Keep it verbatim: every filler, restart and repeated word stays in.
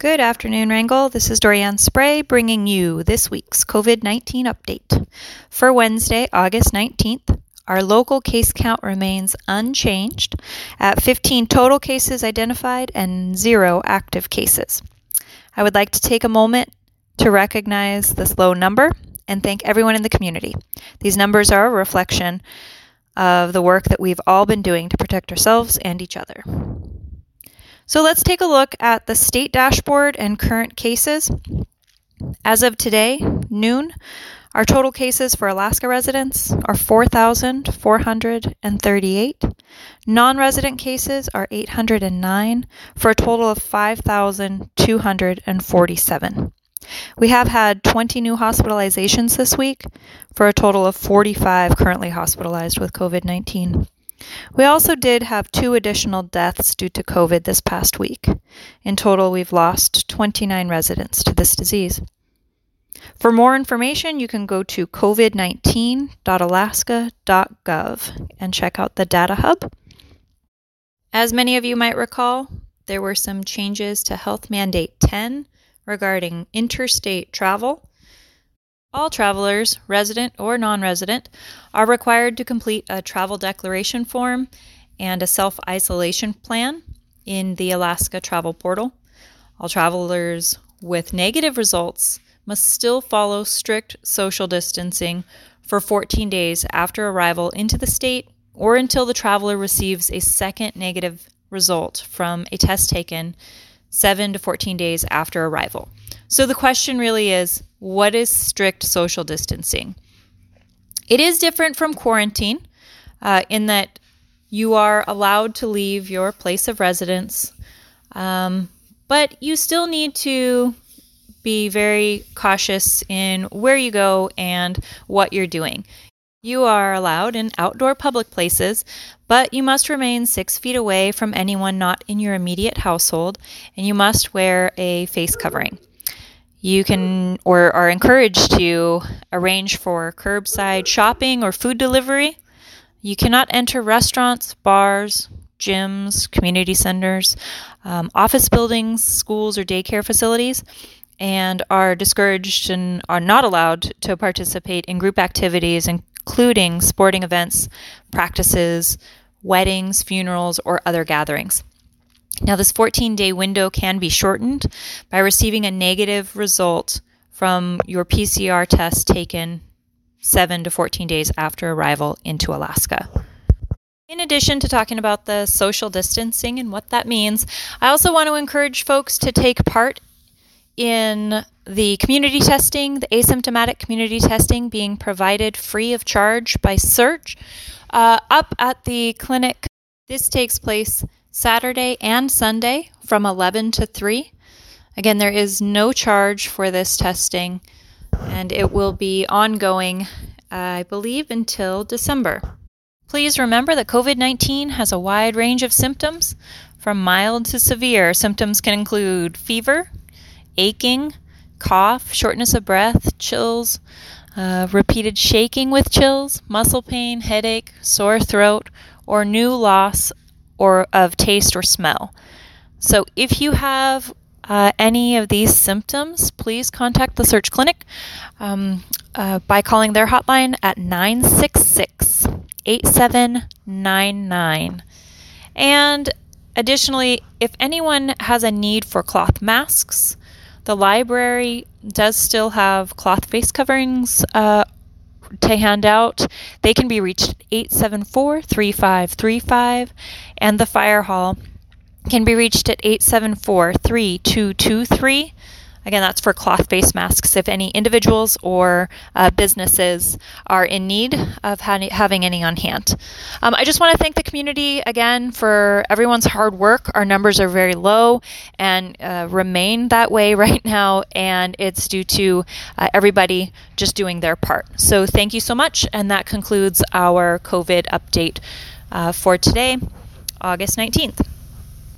Good afternoon, Wrangell. This is Dorianne Spray bringing you this week's COVID nineteen update. For Wednesday, August nineteenth, our local case count remains unchanged at fifteen total cases identified and zero active cases. I would like to take a moment to recognize this low number and thank everyone in the community. These numbers are a reflection of the work that we've all been doing to protect ourselves and each other. So let's take a look at the state dashboard and current cases. As of today, noon, our total cases for Alaska residents are four thousand four hundred thirty-eight. Non-resident cases are eight hundred nine for a total of five thousand two hundred forty-seven. We have had twenty new hospitalizations this week for a total of forty-five currently hospitalized with COVID nineteen. We also did have two additional deaths due to COVID this past week. In total, we've lost twenty-nine residents to this disease. For more information, you can go to covid nineteen dot alaska dot gov and check out the Data Hub. As many of you might recall, there were some changes to Health Mandate ten regarding interstate travel. All travelers, resident or non-resident, are required to complete a travel declaration form and a self-isolation plan in the Alaska Travel Portal. All travelers with negative results must still follow strict social distancing for fourteen days after arrival into the state or until the traveler receives a second negative result from a test taken seven to fourteen days after arrival. So the question really is, what is strict social distancing? It is different from quarantine uh, in that you are allowed to leave your place of residence, um, but you still need to be very cautious in where you go and what you're doing. You are allowed in outdoor public places, but you must remain six feet away from anyone not in your immediate household, and you must wear a face covering. You can or are encouraged to arrange for curbside shopping or food delivery. You cannot enter restaurants, bars, gyms, community centers, um, office buildings, schools, or daycare facilities, and are discouraged and are not allowed to participate in group activities, including sporting events, practices, weddings, funerals, or other gatherings. Now, this fourteen-day window can be shortened by receiving a negative result from your P C R test taken seven to fourteen days after arrival into Alaska. In addition to talking about the social distancing and what that means, I also want to encourage folks to take part in the community testing, the asymptomatic community testing being provided free of charge by Search uh, up at the clinic. This takes place Saturday and Sunday from eleven to three. Again, there is no charge for this testing, and it will be ongoing, uh, I believe, until December. Please remember that COVID nineteen has a wide range of symptoms, from mild to severe. Symptoms can include fever, aching, cough, shortness of breath, chills, uh, repeated shaking with chills, muscle pain, headache, sore throat, or new loss or of taste or smell. So if you have uh, any of these symptoms, please contact the Search Clinic um, uh, by calling their hotline at nine six six, eight seven nine nine. And additionally, if anyone has a need for cloth masks, the library does still have cloth face coverings uh, to hand out. They can be reached at eight seven four, three five three five, and the fire hall can be reached at eight seven four, three two two three. Again, that's for cloth face masks if any individuals or uh, businesses are in need of ha- having any on hand. Um, I just want to thank the community again for everyone's hard work. Our numbers are very low and uh, remain that way right now, and it's due to uh, everybody just doing their part. So thank you so much, and that concludes our COVID update uh, for today, August nineteenth.